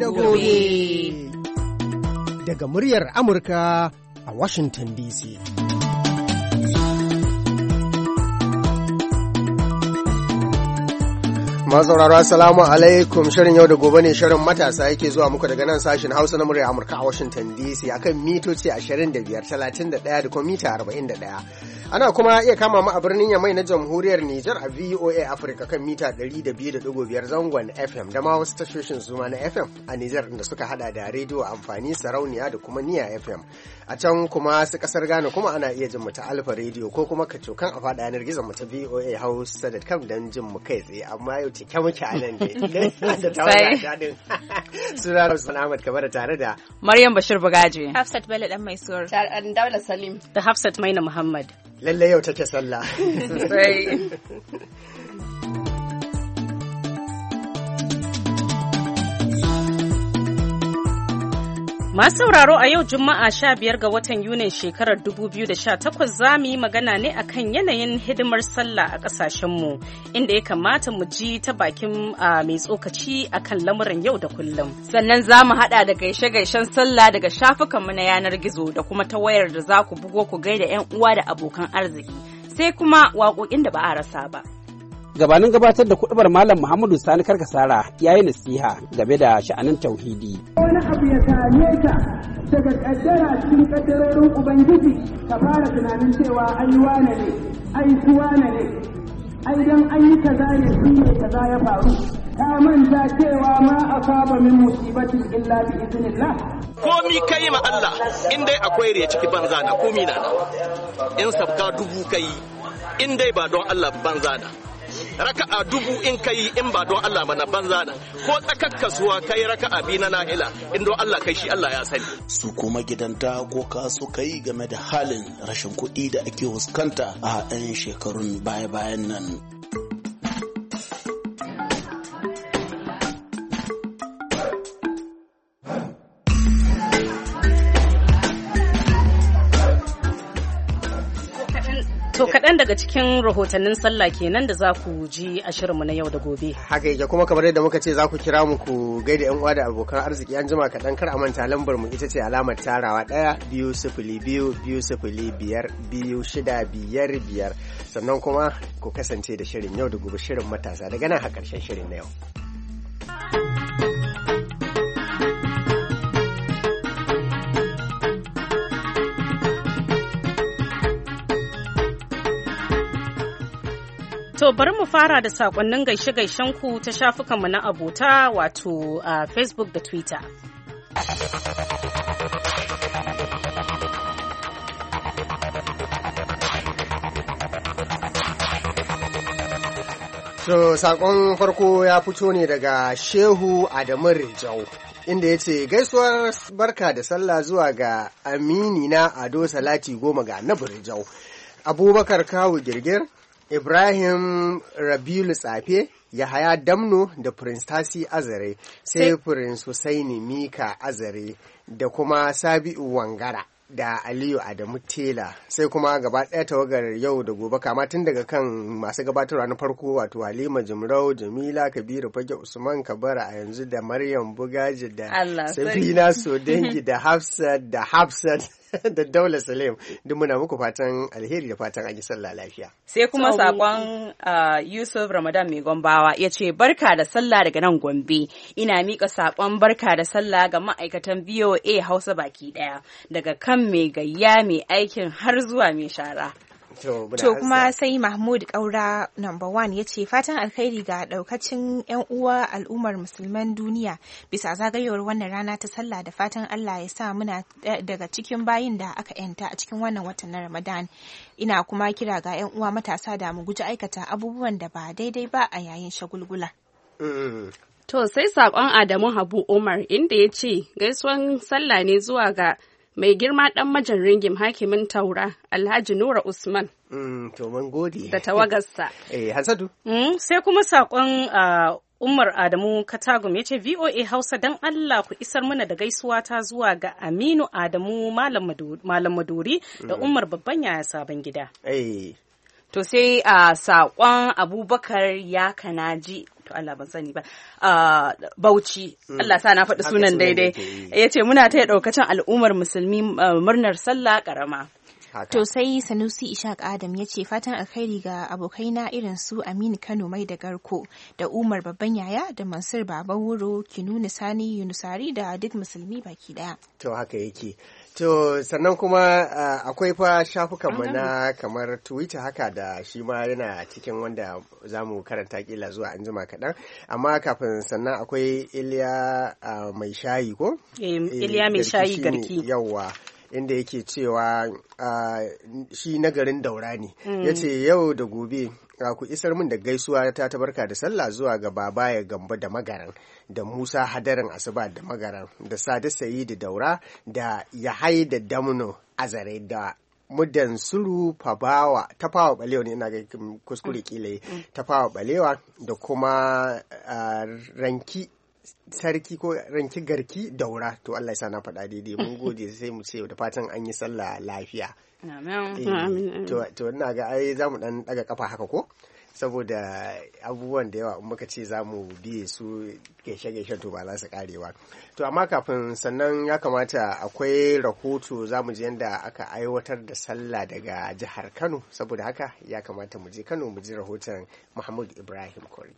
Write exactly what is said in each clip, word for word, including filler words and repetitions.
da gobe. Daga muryar Amurka a Washington D C. Masauraro assalamu alaikum, shirin yau da gobe ne, shirin matasa yake zuwa muku daga nan sashen Hausa na muryar Amurka a Washington D C akan mitoci ashirin da biyar, talatin da ɗaya da kuma mita arba'in da ɗaya. Ana kuma iya kama mu a birnin Yamai na Jamhuriyar Nijar a V O A Africa kan mita ɗari da biyu da ɗigo biyar zangon F M, da ma wasu tashoshin zuma na F M a Nijar da suka hada da rediyo amfani, sarauniya da kuma niya F M. A can kuma su kasar Ghana kuma ana iya jin mu ta Alfa Radio ko kuma kacokan a faɗa yanar gizon mu ta V O A Hausa dot com don jin mu kai tsaye, amma yau cike muke a nan dai da tawaga dadin. Suna Rasul Ahmad Kabara tare da Maryam Bashir Bugaji, Hafsat Bello dan mai suwar, Daula Salim da Hafsat Maina Muhammad. Lalle yau take sallah. Masu sauraro, a yau Juma'a sha biyar ga watan Yunin shekarar dubu biyu da sha takwas za mu yi magana ne akan yanayin hidimar sallah a ƙasashenmu, inda ya kamata mu ji ta bakin mai tsokaci akan lamuran yau da kullum. Sannan za mu haɗa da gaishe-gaishen sallah daga shafukanmu na yanar gizo da kuma ta wayar da za ku bugo ku gaida 'yan uwa da abokan arziki, sai kuma waƙoƙin da ba a rasa ba. Gabanin gabatar da kuɗubar Malam Muhammadu Sani Karkasara ya yi nasiha game da sha'anin tauhidi. Wani abu ya same ka daga kaddara cikin kaddarorin Ubangiji, ka fara tunanin cewa ai wane ne, ai su wane ne, ai dan an yi kaza ne shi ne kaza ya faru. Ka manta cewa ma asaba min musibatin illa bi idnillah. Komi kai ma Allah in dai akwai riya ciki banza na komi na. In sabka dubu kai in dai ba don Allah banza na. Raka'a dubu in kai in ba don Allah mana banza na, ko tsakar kasuwa kai raka'a bi na na'ila in don Allah kai shi Allah ya sani. Su kuma gidanta ko kasu kai game da halin rashin kuɗi da ake fuskanta a ɗan shekarun baya-bayan nan. To kaɗan daga cikin rahotannin sallah kenan da za ku ji a shirinmu na yau da gobe. Haka yake, kuma kamar yadda muka ce za ku kira mu ku gaida yan uwa da abokan arziki an jima kaɗan, kar a manta lambar mu ita ce alamar tarawa ɗaya biyu sifili biyu biyu sifili biyar biyu shida biyar biyar. Sannan kuma ku kasance da shirin yau da gobe, shirin matasa daga nan har ƙarshen shirin na yau. To bari mu fara da sakonnin gaishe-gaishen ku ta shafukanmu na abota, wato a uh, Facebook da Twitter. So sakon farko ya fito ne daga Shehu Adamu Rijau, inda ya ce gaisuwar barka da sallah zuwa ga amini na Ado Salati Goma ga Annabi Rijau, Abubakar Kawu Girgir, Ibrahim Rabiulu Tsafe, Yahaya Damno da Prince Tasi Azare, sai Prince Husaini Mika Azare da kuma Sabi'u Wangara da Aliyu Adamu Tela, sai kuma gaba ɗaya tawagar yau da gobe, kama tun daga kan masu gabatarwa na farko wato Halima Jimrau, Jamila Kabiru Fage, Usman Kabara a yanzu da Maryam Bugaji da Safina Sodangi da Hafsat da Hafsat da Daula Salim, duk muna muku fatan alheri da fatan an yi sallah lafiya. Sai kuma sakon uh, Yusuf Ramadan mai Gombawa ya ce barka da sallah daga nan Gombe, ina mika sakon barka da sallah ga ma'aikatan V O A Hausa baki daya, daga kan mai gayya mai aikin har zuwa mai shara. To, to kuma sai Mahmud Kaura number one ya ce fatan alkhairi ga daukacin yan uwa al'ummar musulman duniya bisa zagayowar wannan rana ta sallah, da fatan Allah ya sa muna daga cikin bayin da aka yanta a cikin wannan watan na Ramadan. Ina kuma kira ga yan uwa matasa da mu guji aikata abubuwan da ba daidai ba a yayin shagulgula. Mm. To sai sakon Adamu Habu Umar inda ya ce gaisuwan sallah ne zuwa ga mai girma dan majin ringim hakimin Taura Alhaji Nura Usman. Mm, to mun gode. Da tawagarsa. Eh, Hansatu. Mm, sai kuma sakon uh, Umar Adamu Katagum ya ce V O A Hausa dan Allah ku isar mana da gaisuwa ta zuwa ga Aminu Adamu Malam Maduri da Umar Babban Yaya Sabon Gida. Eh. To sai a saƙon Abubakar ya kanaji to Allah ban sani ba uh, Bauchi mm. Allah sa na faɗi sunan daidai ya ce muna taya ɗaukacin al'ummar musulmi uh, murnar sallah ƙarama. To sai Sanusi Ishaq Adam ya ce fatan alkhairi ga abokaina irin su Aminu Kano Mai da Garko da Umar Babban Yaya da Mansur Baban Wuro Kinuni Sani Yunusari da duk musulmi baki daya. To haka yake. To sannan kuma uh, akwai fa shafukanmu na kamar Twitter haka da shi ma yana cikin wanda za mu karanta kila zuwa an jima kaɗan. Amma kafin sannan akwai Iliya uh, mai shayi ko? E, Iliya mai shayi garki. Yawwa. Inda yake cewa uh, shi nagarin daura ne. Mm. Ya ce yau da gobe uh, ku isar min da gaisuwa ta tabarka da sallah zuwa ga baba ya gamba da magaran da Musa Hadarin Asuba da magaran da Sadi Sayidu Daura da Yahai da Damno Azare da mudan suru fabawa ta fawa balewa ne ina ga kuskure kila ta fawa balewa da kuma uh, ranki sarki ko ranki garki daura to Allah ya sa na faɗa daidai mun gode sai mu ce da fatan an yi sallah lafiya. Amin. To to ina ga ai zamu dan daga kafa haka ko saboda abubuwan da yawa muka ce za mu biye su gaishe-gaishe to ba za su karewa. To amma kafin sannan ya kamata akwai rahoto za mu ji yadda aka aiwatar da sallah daga jihar Kano saboda haka ya kamata mu je Kano mu ji rahoton Mahmud Ibrahim Kori.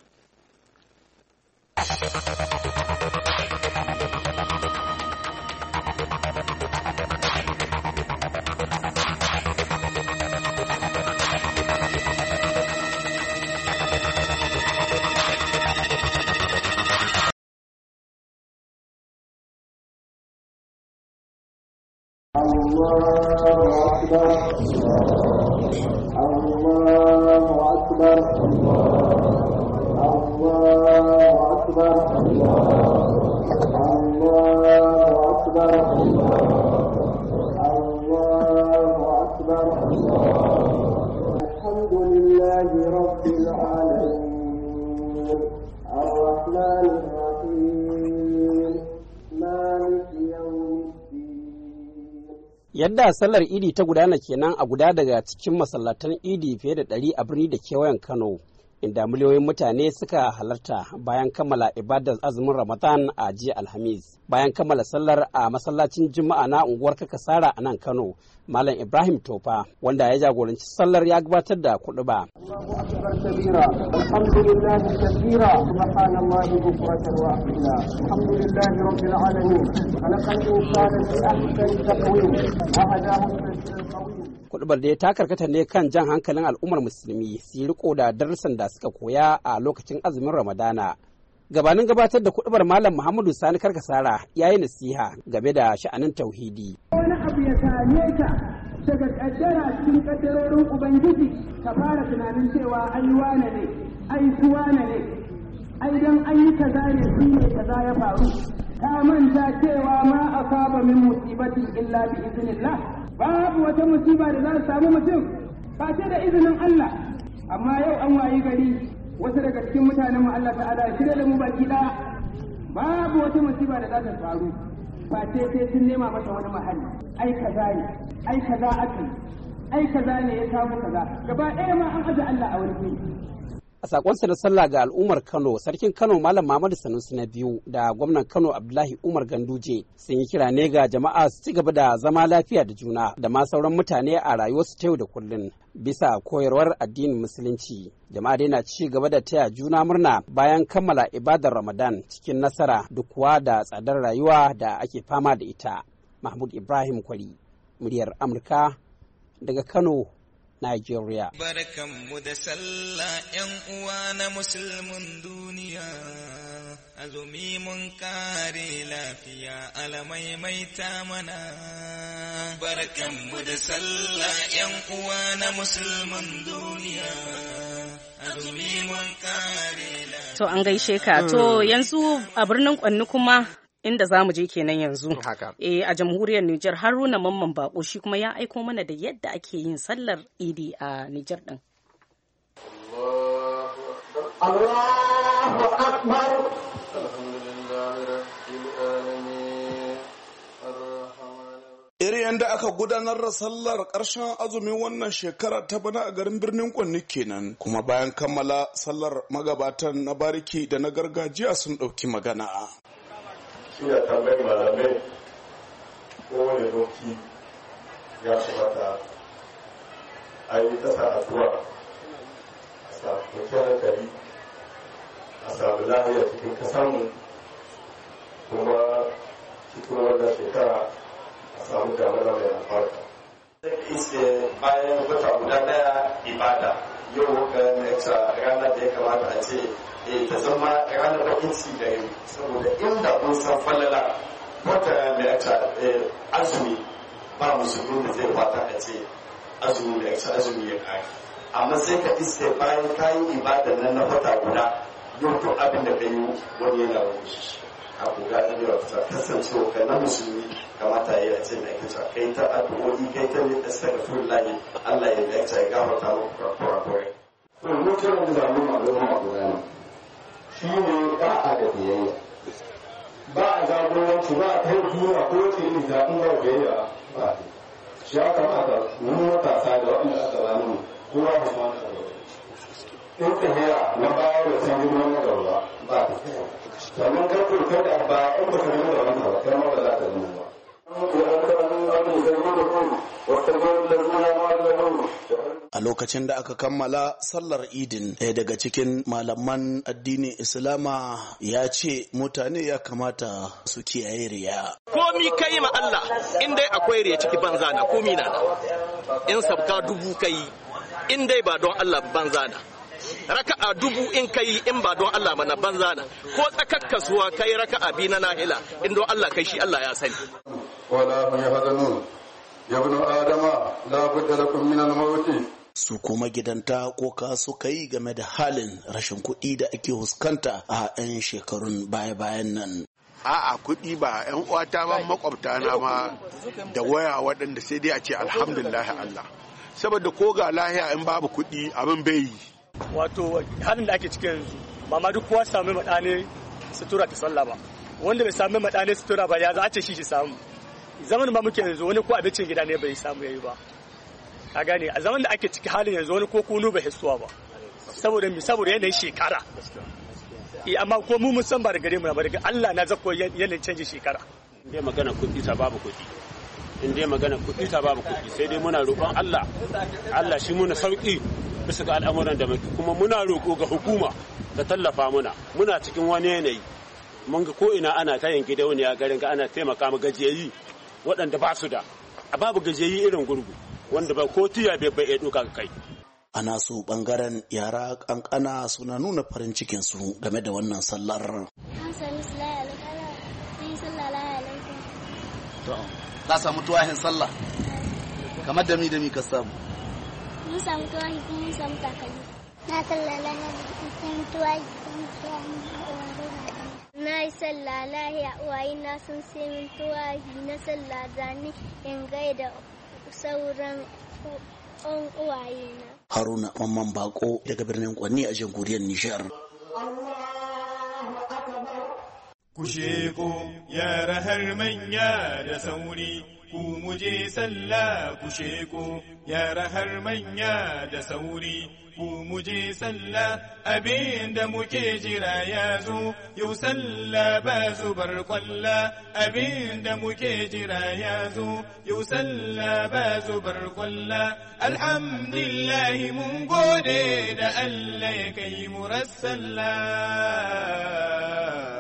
Yadda sallar idi ta gudana kenan a guda daga cikin masallatan idi fiye da ɗari a birni da kewayen Kano, inda miliyoyin mutane suka halarta bayan kammala ibadar azumin Ramadan a jiya Alhamis. Bayan kammala sallar a masallacin Juma'a na unguwar Kakasara a nan Kano, Malam Ibrahim Tofa, wanda ya jagoranci sallar ya gabatar da kuɗuba. Kuɗubar da ta karkata ne kan jan hankalin al'ummar musulmi su yi riko da darussan da suka koya a lokacin azumin Ramadana. Gabanin gabatar da kuɗubar Malam Muhammadu Sani Karkasara ya yi nasiha game da sha'anin tauhidi. Wani abu ya same ka daga kaddara cikin kaddarorin Ubangiji ka fara tunanin cewa ai wane ne, ai su wane ne, ai dan an yi kaza ne shi ne kaza ya faru. Ka manta cewa ma asaba min musibatin illa bi iznillah. Babu wata musiba da za ta samu mutum ba sai da izinin Allah. Amma yau an wayi gari wasu daga cikin mutanen mu Allah ta'ala shirye da mu baki ɗaya. Babu wata musiba da za ta faru ba sai sai sun nema mata wani mahalli. Ai kaza ne, ai kaza ake, ai kaza ne ya samu kaza. Gaba ɗaya ma an aje Allah a wani guri. A sakonsa na sallah ga al'ummar Kano, sarkin Kano Malam Muhammadu Sanusi na biyu da gwamnan Kano Abdullahi Umar Ganduje sun yi kira ne ga jama'a su ci gaba da zama lafiya da juna da ma sauran mutane a rayuwarsu ta yau da kullum bisa koyarwar addinin musulunci. Jama'a dai na ci gaba da taya juna murna bayan kammala ibadar Ramadan cikin nasara duk kuwa da tsadar rayuwa da ake fama da ita. Mahmud Ibrahim Kwari, muryar Amurka daga Kano, Nigeria. Barkanmu da sallah ‘yan uwa na musulmin duniya, azumi mun kare lafiya alamaimaita mana. Barkanmu da sallah ‘yan uwa na musulmin duniya, azumi mun kare lafiya. To an gaishe ka, to yanzu a birnin Kwanni kuma inda za mu je kenan yanzu e, a jamhuriyar Nijar Haruna Mamman Bako shi kuma ya aiko mana da yadda ake yin sallar idi a Nijar din. Allahu Akbar. Irin da aka gudanar da sallar ƙarshen azumin wannan shekara ta bana a garin birnin Kwanni kenan, kuma bayan kammala sallar magabatan na bariki da na gargajiya sun ɗauki magana. Shi da tambayi malamai kowane doki ya kamata a yi ta sa addu'a a samu kwanciyar hankali, a samu lahiya cikin kasanmu, kuma cikin wannan shekara a samu damar mai albarka. Iske bayan wata guda daya ibada yau ga nexa ranar da ya kamata a ce ta zama ranar bakin ci gare saboda inda kun san falala wata nexa azumi ba musulmi da zai fata a ce azumi nexa azumi ya kare, amma sai ka iske bayan kayan ibada nan na wata guda yau to abin da ka yi wani yana wani a kuga da yawa ta kasancewa ka na musulmi kamata ya ce na ita kai ta addu'o'i kai ta ne astaghfirullah Allah ya da ya gafarta maka kurakurai. To mutum da zamu malama a guda ne shi ne da'a da biyayya, ba a jagoranci ba a kai duniya ko ce ni zaɓin ba biyayya ba shi ya kamata mun matasa da waɗanda aka bani mu kowa da ma in ka hira na baya da san girman na gaba ba ta sannan karfin kada ba in ba ka nuna da wannan ba kai ma ba za ka nuna ba. A lokacin da aka kammala sallar idin, ɗaya daga cikin malaman addinin Islama ya ce mutane ya kamata su kiyaye riya. Komi kai ma Allah in dai akwai riya ciki banza na komi na in sabka dubu kai in dai ba don Allah banza na. Raka'a dubu in kai in ba don Allah mana banza na, ko tsakar kasuwa kai raka'a bi na nahila in don Allah kai shi Allah ya sani. Wala hum yahzanun ya ibn adama la budda lakum min al-maut. Su kuma gidanta koka suka yi game da halin rashin kuɗi da ake huskanta a 'yan shekarun baya-bayan nan. A'a kuɗi ba 'yan uwata ba makwabta na ma da waya waɗanda sai dai a ce alhamdulillah Allah. Saboda ko ga lahiya in babu kuɗi abin bai yi. Wato halin da ake cikin yanzu ba ma duk kowa sami maɗane sutura ta sallah ba, wanda bai sami maɗane sutura ba ya za a ce shi shi samu. Zaman ba muke yanzu wani ko abincin gida ne bai samu yayi ba, a gane a zaman da ake ciki halin yanzu wani ko kunu bai hisuwa ba saboda mi saboda yanayin shekara. Eh amma ko mu mun san ba da gare mu ba daga Allah na zakko yanayin canji shekara. In dai magana kuɗi ta babu kuɗi, in dai magana kuɗi ta babu kuɗi, sai dai muna roƙon Allah, Allah shi muna sauƙi bisa ga al'amuran da muke, kuma muna roƙo ga hukuma ta tallafa muna. Muna cikin wani yanayi mun ga ko ina ana ta yanki da wani ya garin ga ana taimaka ma gajiyayi waɗanda ba su da, a babu gajiyayi irin gurgu wanda ba ko tiya bai bai ɗauka kai. Ana su bangaren yara kankana suna nuna farin cikin su game da wannan sallar. Ka samu tuwahin sallah kamar da mi da mi ka samu? Mun samu tuwahi kuma mun samu takalmi. Na sallah lahiya sun tuwahi sun tuwahi. Na yi sallah lahiya uwaye na sun sai min tuwahi na sallah zani in gaida sauran on uwaye na. Haruna Mamman Bako daga birnin Kwanni a jamhuriyar Nijar. Kusheko yara har manya da sauri, ku muje sallah kusheko yara har manya da sauri, ku muje sallah abin da muke jira ya zo, yau sallah ba zubar kwalla, abin da muke jira ya zo, yau sallah ba zubar kwalla, alhamdulillahi mun gode da Allah ya kai mu sallah.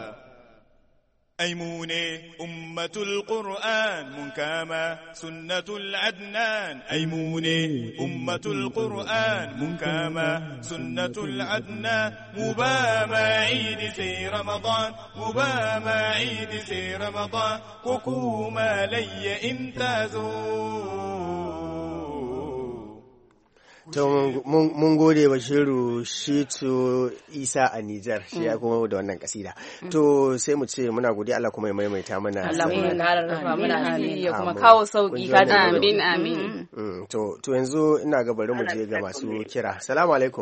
أيمونة أمة القرآن منكما سنة العدنان أيمونة أمة القرآن منكما سنة العدنان مباما عيد في رمضان مباما عيد في رمضان وكوما لي امتازوا. To mun gode Bashiru Shitu Isa a Nijar shi ya kuma da wannan kasida. To sai mu ce muna godiya Allah kuma ya maimaita mana. Allah kuma ƙara rufa mana asiri ya kuma kawo sauki ka ji amin amin. To to yanzu ina ga bari mu je ga masu kira. Assalamu alaikum.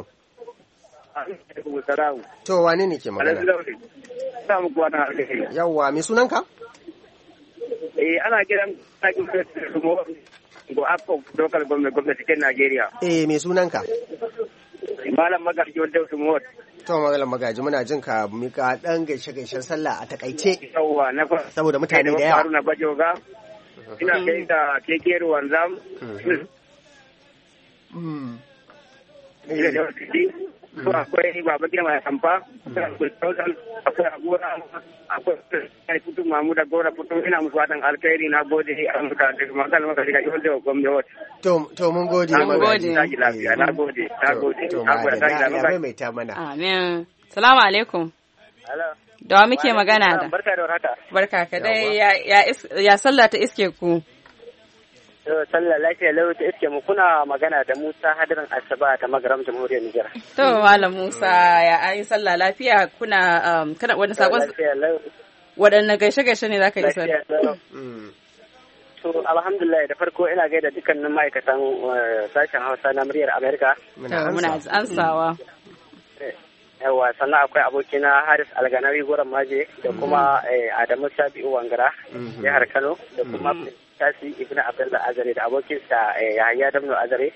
To wane ne ke magana? Yawwa me sunanka? Eh ana kiran go akko local government gwamnati cikin Najeriya. Eh me sunanka? Malam Magaji wanda Usman. To Malam Magaji muna jin ka mika dan gaishe gaishen sallah a takaice. Yawwa na fa. Saboda mutane da yawa. Na Bajoga. Ina kai da keke Wanzam. Mm. Ina da so akwai baba ke mai kamfa akwai agora akwai putu mamuda gora putu ina musu watan alkhairi na gode a muka da magana maka daga yau da gwamnati to to mun gode mun gode na gode na gode to ya mai ta mana amin assalamu alaikum da wa muke magana da barka da warhaka barka ka dai ya ya sallah ta iske ku sallah lafiya lau ta iske mu kuna magana da Musa Hadirin Asaba ta Magaram Jamhuriyar Nijar. To Malam Musa ya ayi sallah lafiya kuna kana wani sakon wadanne gaishe gaishe ne zaka yi sallah? To alhamdulillah da farko ina gaida dukkanin ma'aikatan sashen Hausa na muryar Amerika. Muna ansawa. Yawa sannan akwai abokina Haris Alganawi Goran Maje da kuma Adamu Sabi'u Wangara jihar Kano da kuma Tasi Ibn Abdullah Azare da abokinsa Yahaya Damno Azare.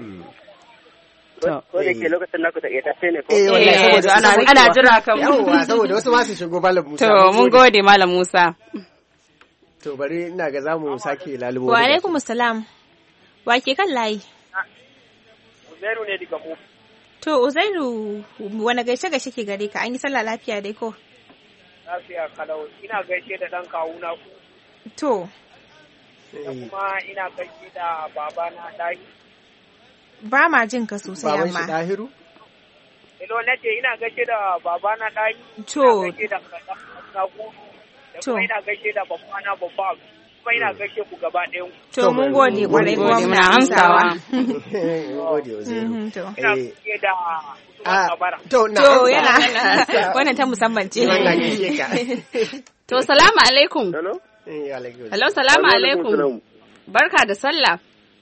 Ko da ke lokacin naku da ita ce ne ko? Eh wallahi ana ana jira kan mu. Yawa saboda wasu ma su shigo Malam Musa. To mun gode Malam Musa. To bari ina ga zamu sake lalubo. Wa alaikum assalam. Wa ke kan layi? Uzairu ne daga mu. To Uzairu wani gaishe gaishe ke gare ka an yi sallah lafiya dai ko? Lafiya kalau ina gaishe da dan kawuna ku. To da kuma ina gaishe da babana Dahi. Ba ma jin ka sosai amma. Baban shi Dahiru? Hello nace ina gaishe da babana Dahi. To. Ina gaishe da Kagu. Da kuma ina gaishe da babana Babba. Kuma ina gaishe ku gaba ɗayan. To mun gode kwarai kuma muna amsawa. Mun gode Uzairu. Ina gaishe da To na To yana wannan ta musamman ce. Wannan gaishe ka. To salamu alaikum. Hello. Hello, salamu alaikum. Barka da sallah.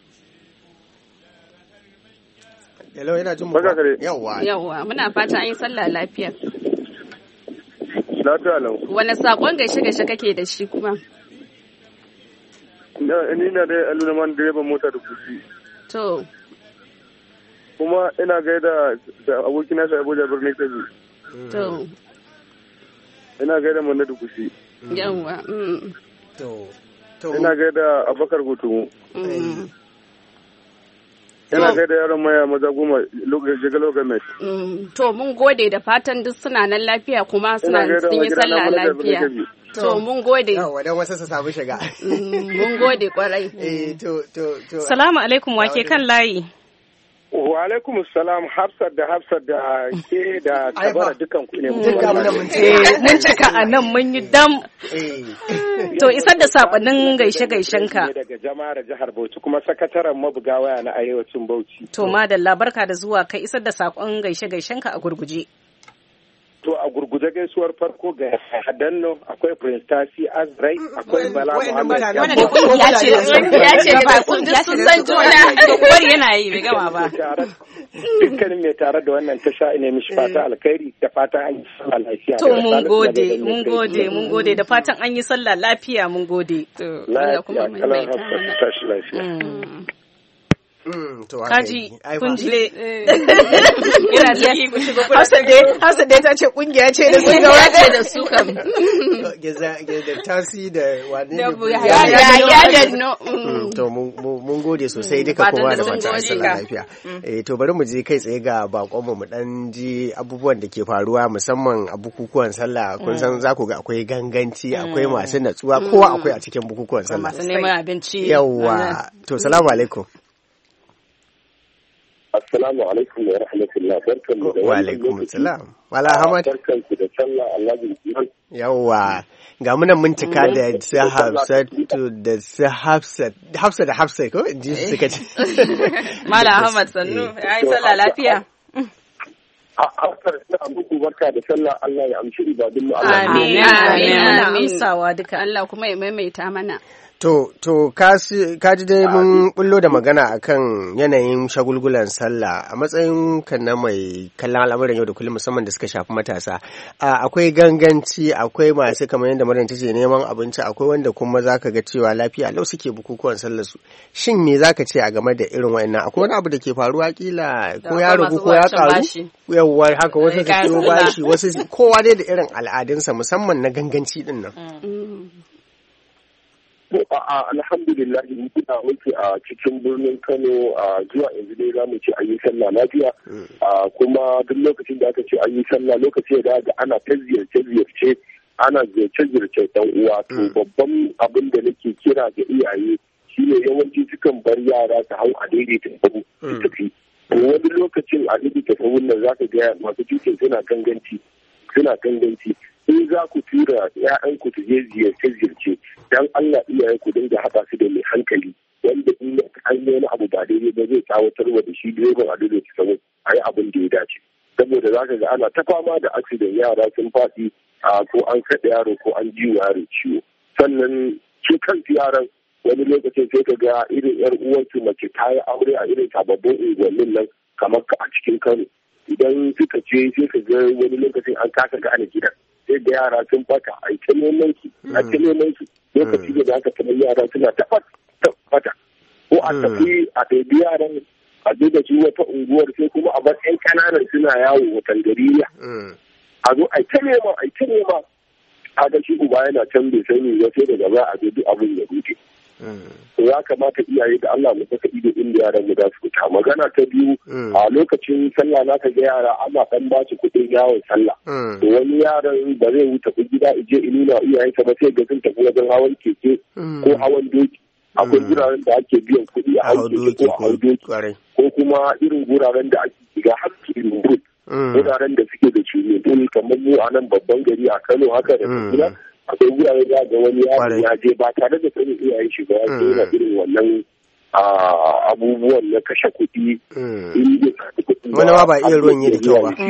Hello, yana jin mu. Yawwa. Yawwa, muna fata an yi sallah lafiya. Lafiya lau. Wani sakon gaishe gaishe kake da shi kuma? Ni na dai aluna man direban mota da kusi. To. Kuma ina gaida da abokina sai Abuja birnin Kebbi. To. Ina gaida manna da kusi. Yawwa. To, ina gaida Abubakar Gutu. Ina gaida yaron maya maza goma shiga lokacin. To mun gode da fatan duk suna nan lafiya kuma suna sun yi sallah lafiya. To mun gode. Yawa dan wasu su samu shiga. Mun gode kwarai. Eh to to to. Salamu alaikum wake kan layi. Wa alaikum salam Hafsat da Hafsat da ke da tabara dukan ku ne. Mun cika a nan mun yi dam. To isar da sakonnin gaishe gaishen ka. Daga jama'ar jihar Bauchi kuma sakataren mabuga waya na arewacin Bauchi. To madalla barka da zuwa kai isar da sakon gaishe gaishen ka a gurguje. To a gurguje gaisuwar farko ga Hadanno akwai Prince Tasi Azrai akwai Bala Muhammad. Wannan da kungiya ce ya ce ba kungiya sun san juna to kowar yana yi bai gama ba. Dukkanin mai tare da wannan tasha ne mishi fata alkhairi da fatan an yi sallah lafiya. To mun gode mun gode mun gode da fatan an yi sallah lafiya mun gode. To Allah kuma mai mai tashi lafiya. Kaji kunji ina ciki ku shigo kuna Hausa dai ta ce kungiya ce da sun gawa ce da su kam geza da tasi da wani da ya ya da no to mun gode sosai duka kowa da fata sallah lafiya eh to bari mu je kai tsaye ga bakon mu mu dan ji abubuwan da ke faruwa musamman a bukukuwan sallah kun san za ku ga akwai ganganci akwai masu natsuwa kowa akwai a cikin bukukuwan sallah masu neman abinci yawa to salamu alaikum. Assalamu alaikum wa rahmatullah barkanmu da wa alaikum assalam wala Ahmad barkanku da sallah Allah ya yawa ga munan mun cika da su Hafsatu da su Hafsat Hafsa da Hafsa ko in ji su suka ce Mala Ahmad sannu yayi sallah lafiya a asar na muku barka da sallah Allah ya amshi ibadun mu Allah amin amin muna amsawa duka Allah kuma ya maimaita mana. To, to, kaji dai mun bullo da magana akan yanayin shagulgulan sallah a matsayin kan na mai kallon al'amuran yau da kullum musamman da suka shafi matasa. Akwai ganganci, akwai masu kamar yadda Maryam ta ce neman abinci, akwai wanda kuma zaka ga cewa lafiya lau suke bukukuwan sallar su. Shin me zaka ce a game da irin wayannan? Akwai wani abu da ke faruwa kila ko ya ragu ko ya karu? Yawwa haka wasu su ciwo bashi, wasu kowa dai da irin al'adunsa musamman na ganganci din nan. Alhamdulillah muna wuce a cikin birnin Kano a zuwa yanzu dai za mu ce an yi sallah lafiya kuma duk lokacin da aka ce an yi sallah lokaci da ana ta ziyarce-ziyarce ana ziyarce-ziyarce dan uwa to babban abin da nake kira ga iyaye shine yawanci sukan bar yara su hau a daidaita sahu su tafi wani lokacin a daidaita sahun nan zaka ga masu cikin suna ganganci suna ganganci in za ku tura ‘ya'yanku su je ziyarce-ziyarce don Allah iyayen ku dinga haɗa su da mai hankali wanda in an yi wani abu ba daidai ba zai tsawatarwa da shi direban a dole su samu a yi abin da ya dace saboda za ka ga ana ta fama da accident yara sun faɗi ko an kaɗa yaro ko an ji yaro ciwo sannan su kansu yaran wani lokacin sai ka ga irin yar uwansu mace ta yi aure a irin sababbin unguwannin nan kamar a cikin Kano idan suka ce sai ka ga wani lokacin an kasa gane gidan sai da yara sun bata a ta neman su a ta neman su lokaci da aka taɓa yara suna ta bata ko a tafi a ɗaiɗi yaran a duba su wata unguwar sai kuma a bar ƴan ƙananan suna yawo watan gariya a zo a ta nema a ta nema a ga shi uba yana can bai sani ba sai daga za a zo duk abin ya rufe to ya kamata iyaye da Allah mu saka ido inda yaran mu za su fita magana ta biyu a lokacin sallah na ka ga yara ana dan ba su kuɗin yawon sallah to wani yaran ba zai wuce ku gida ije inuna iyayensa ba sai ga sun tafi wajen hawan keke ko hawan doki akwai guraren da ake biyan kuɗi a hawan keke ko a hawan doki ko kuma irin guraren da ake shiga har kirin wuraren da suke da cume kamar mu a nan babban gari a Kano haka da gida akwai wurare da ga wani yaro ya je ba tare da sanin iyayen shi ba ya yana irin wannan abubuwan na kashe kuɗi wani ma ba iya ruwan yi da kyau ba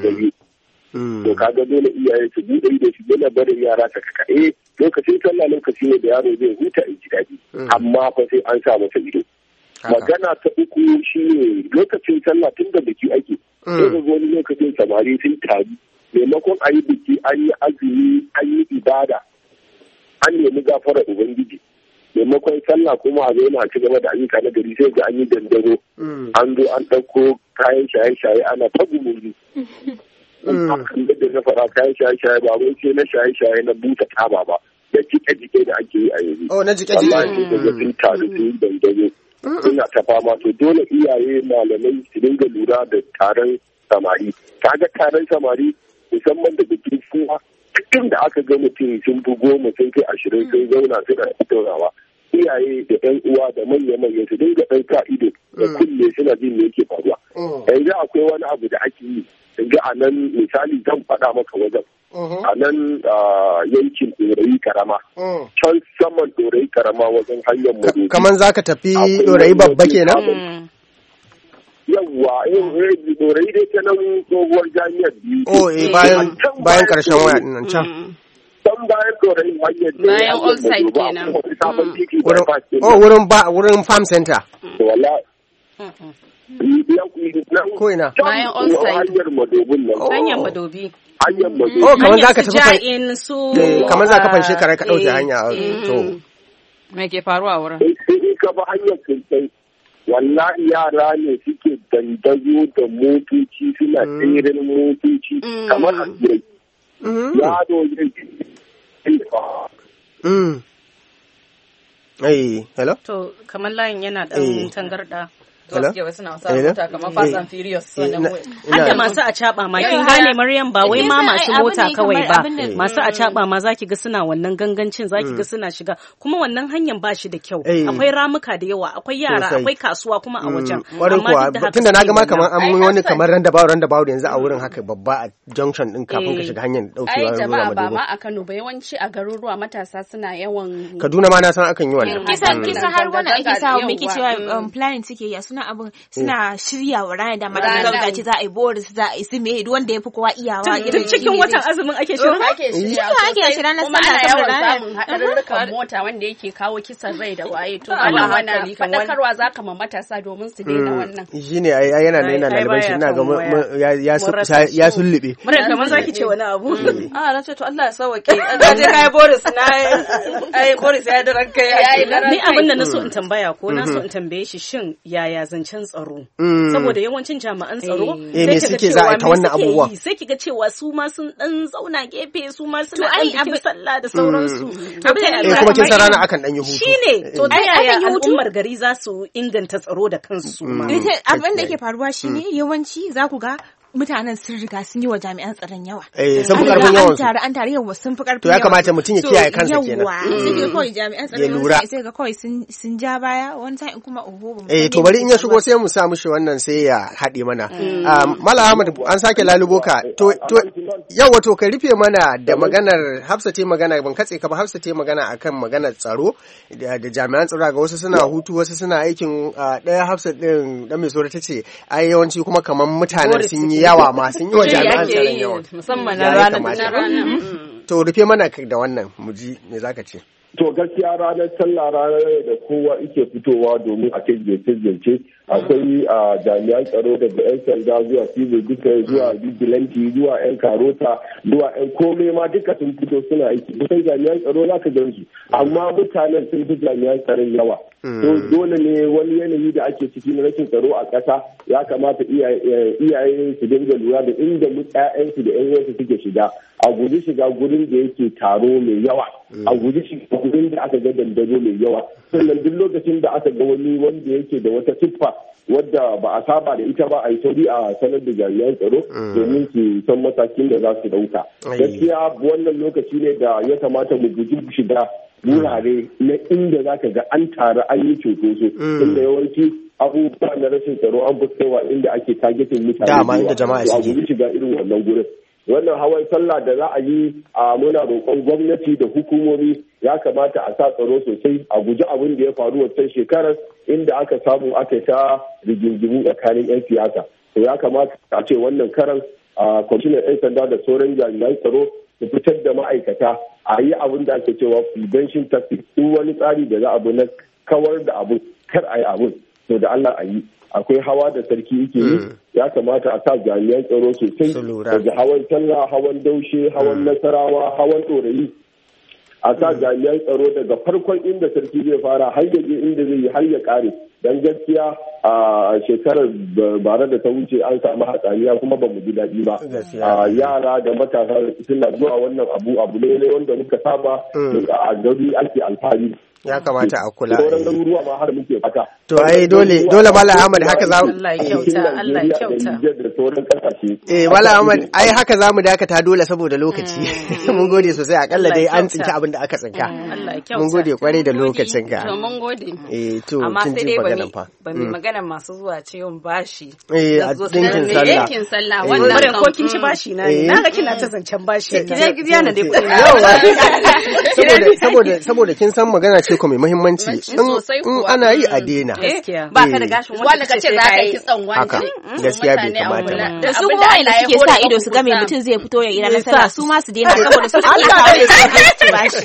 to kaga dole iyaye su buɗe da shi dole barin yara ta kaka eh lokacin sallah lokaci ne da yaro zai huta in ji daɗi amma fa sai an sa masa ido magana ta uku shi ne lokacin sallah tun da biki ake sai ga wani lokacin samari sun taru maimakon a yi biki an yi azumi an yi ibada an nemi gafara ubangiji maimakon sallah kuma a zauna ci gaba da ayyuka na gari sai ga an yi dandaro an zo an ɗauko kayan shaye-shaye ana ta gumuri kan da na fara kayan shaye-shaye ba wai sai na shaye-shaye na buta taba ba da jike-jike da ake yi a yanzu oh na jike-jike amma sai ga sun taru sun yi dandaro suna ta fama to dole iyaye malamai su dinga lura da taron samari kaga taron samari musamman da bikin kowa cikin da aka ga mutum sun fi goma sun kai ashirin sun zauna suna tattaunawa iyaye da ɗan uwa da manya-manya su dinga ɗan ka ido da kulle suna jin me yake faruwa yanzu akwai wani abu da ake yi ga a nan misali zan faɗa maka wajen a nan yankin ɗorayi karama can saman ɗorayi karama wajen hanyar madobi kamar za ka tafi ɗorayi babba kenan yawwa ɗorayi dai ta nan tsohuwar jami'ar biyu oh eh bayan bayan ƙarshen waya nan can can bayan ɗorayi hanyar bayan all side kenan oh wurin ba wurin farm center wala ko ina bayan all side hanyar madobin nan hanyar madobi hanyar madobi oh kamar za ka tafi ja'in su kamar za ka fan shekara ka ɗauke hanya to me ke faruwa wurin sai ka ba hanyar kai wallahi yara ne suke dandazo da motoci suna tseren motoci kamar a tsirai yaro yin hello to kamar layin yana da tangarda Hello? Suna wasa mota kamar Fast and Furious. Hadda masu a caɓa ma kin gane Maryam ba wai ma masu mota kawai ba masu a caɓa ma zaki ga suna wannan gangancin zaki ga suna shiga kuma wannan hanyar ba shi da kyau akwai ramuka da yawa akwai yara akwai kasuwa kuma a wajen amma duk da tunda na ga ma kamar an mun wani kamar randa bawo randa bawo yanzu a wurin haka babba a junction din kafin ka shiga hanyar daukewa zuwa Madogo. Ai jama'a ba ma a Kano ba yawanci a garuruwa matasa suna yawan Kaduna ma na san akan yi wannan kisa kisa har wannan ake sawa miki cewa planning suke yi suna wannan abin suna shirya wa ranar da mara da ce za a yi boris za a yi su me wanda ya fi kowa iyawa tun cikin watan azumin ake shirya ake shirya ake shirya na sallah saboda ranar haɗarurrukan mota wanda yake kawo kisan rai da waye to Allah wana fadakarwa zaka ma matasa domin su daina wannan shine ai yana da yana laliban shi ina ga ya sullube mura kamar zaki ce wani abu a na ce to Allah ya sauke ka je kai boris na ai boris ya da ranka yayi ni abin da na so in tambaya ko na so in tambaye shi shin yaya zancen tsaro saboda yawancin jami'an tsaro sai suke za a ta wannan abubuwa sai kiga cewa su ma sun dan zauna gefe su ma suna dan bikin sallah da sauransu to kuma kin san rana akan dan yi hutu shine to ta yaya al'ummar gari za su inganta tsaro da kansu ma abin da yake faruwa shine yawanci za ku ga mutanen sun riga sun yi wa jami'an tsaron yawa. Eh, sun fi karfin yawan su. An tare an tare yawa sun fi karfin yawa. To ya kamata mutum ya kiyaye kansa kenan. Yawa. Sai ga kawai jami'an tsaron sai ga kawai sun sun ja baya wani sa'in kuma oho. Eh, to bari in ya shigo sai mu sa mishi wannan sai ya haɗe mana. Mala Ahmad an sake lalubo ka. To to yawa to ka rufe mana da maganar Hafsa ce magana ban katse ka ba Hafsa ce magana akan maganar tsaro da jami'an tsaro ga wasu suna hutu wasu suna aikin ɗaya Hafsa din dan mai sora tace ai yawanci kuma kaman mutanen sun yi yawa ma sun yi wa jami'an tsaron yawa musamman na ranar to rufe mana da wannan mu ji me zaka ce to gaskiya ranar sallah ranar da kowa yake fitowa domin a kai ziyarce akwai jami'an tsaro daga yan sanda zuwa civil duka zuwa vigilante zuwa yan karota zuwa yan komai ma duka sun fito suna aiki kusan jami'an tsaro za ka gansu amma mutanen sun fi jami'an tsaron yawa to dole ne wani yanayi da ake ciki na rashin tsaro a ƙasa ya kamata iyaye su dinga lura da inda ƴaƴansu da ƴan uwansu suke shiga a guji shiga gurin da yake taro mai yawa a guji shiga gurin da aka ga dandazo mai yawa sannan duk lokacin da aka ga wani wanda yake da wata siffa wadda ba a saba da ita ba a yi sauri a sanar da jami'an tsaro domin su san matakin da za su dauka gaskiya wannan lokaci ne da ya kamata mu guji shiga wurare na inda za ka ga an tare an yi cunkoso inda yawanci abubuwa na rashin tsaro an fuskewa inda ake targetin mutane dama inda jama'a su guji shiga irin wannan gurin wannan hawan sallah da za a yi a muna roƙon gwamnati da hukumomi ya kamata a sa tsaro sosai a guji abin da ya faru wancan shekarar inda aka samu aka ta rigingimu tsakanin 'yan siyasa to ya kamata a ce wannan karan a kwamishinan 'yan sanda da sauran jami'an tsaro su fitar da ma'aikata a yi abin da ake cewa prevention tactics duk wani tsari da za a bi na kawar da abu kar a yi abin to da Allah a yi akwai hawa da sarki yake yi ya kamata a sa jami'an tsaro sosai daga hawan sallah hawan daushe hawan nasarawa hawan ɗorayi a sa jami'an tsaro daga farkon inda sarki zai fara har ya je inda zai yi har ya kare dan gaskiya a shekarar bara da ta wuce an samu hatsaniya kuma ba mu ji daɗi ba yara da matasa suna zuwa wannan abu abu ne wanda muka saba a gari ake alfahari ya kamata a kula sauran garuruwa ma har muke fata to ai dole dole Malam Ahmad haka za mu Allah ya kyauta Allah ya kyauta da sauran kasashe eh Malam Ahmad ai haka za mu dakata dole saboda lokaci mun gode sosai akalla dai an tsinci abin da aka tsinka Allah ya kyauta mun gode kwarai da lokacin ka to mun gode eh to amma sai dai ba ba mi magana masu zuwa ciwon bashi eh a dinkin sallah dinkin sallah wannan ko kin ci bashi na ne naga kina ta zancen bashi kije gidiya na dai kuɗi saboda saboda saboda kin san magana ce ko mai muhimmanci in ana yi a dena ba ka da gashin wanda ka ce za ka yi kitson wanci gaskiya bai kamata ba da su kuma wanda suke sa ido su ga me mutum zai fito ya yi na nasara su ma su dena saboda su suke kawo da su bashi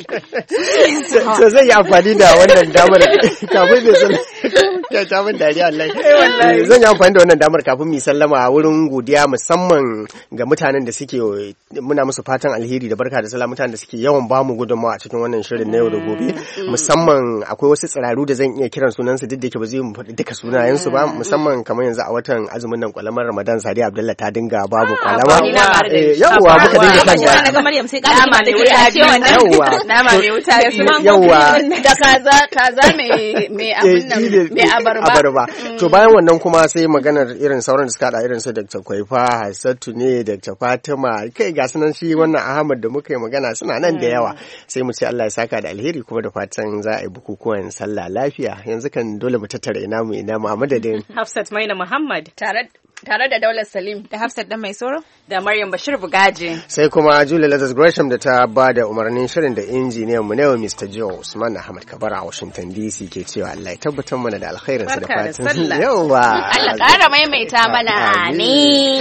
so zai yi amfani da wannan damar kafin bai san ya ta min dariya wallahi zan yi amfani da wannan damar kafin mu sallama a wurin godiya musamman ga mutanen da suke muna musu fatan alheri da barka da sallah mutanen da suke yawan bamu gudunmawa a cikin wannan shirin na yau da gobe musamman akwai wasu tsiraru da zan iya kiran sunansu duk da yake ba zai mu faɗi duka sunayensu ba musamman kamar yanzu a watan azumin nan kwalamar Ramadan Sadiya Abdullah ta dinga babu kwalama yawwa muka dinga kan ga ga Maryam sai kalma da wuta ce wannan yawwa nama mai wuta yawwa da kaza kaza mai mai abin nan mai abarba abarba to bayan wannan kuma sai maganar irin sauran da suka hada irin su Dr. Kwaifa Hassatu ne Dr. Fatima kai ga sunan shi wannan Ahmad da muka yi magana suna nan da yawa sai mu ce Allah ya saka da alheri kuma da fatan za a yi bukukuwan sallah lafiya yanzu kan dole mu tattara ina mu ina mu a madadin Hafsat Maina Muhammad tare Tare da Daular Salim. Da Hafsat dan mai soro. Da Maryam Bashir Bugaji. Sai kuma Julia Lazarus Gresham da ta ba da umarnin shirin da injiniyan mu ne Mister Joe Usman Ahmad Kabara a Washington D C ke cewa Allah ya tabbatar mana da alkhairin sa da fatan. Yawa. Allah ƙara maimaita mana ne.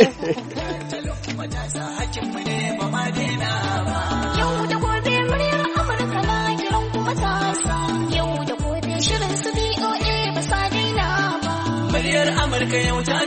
Yau da gobe muryar Amurka na kiran kuma tasa. Yau da gobe shirin su B O A ba sa daina ba. Muryar Amurka yau ta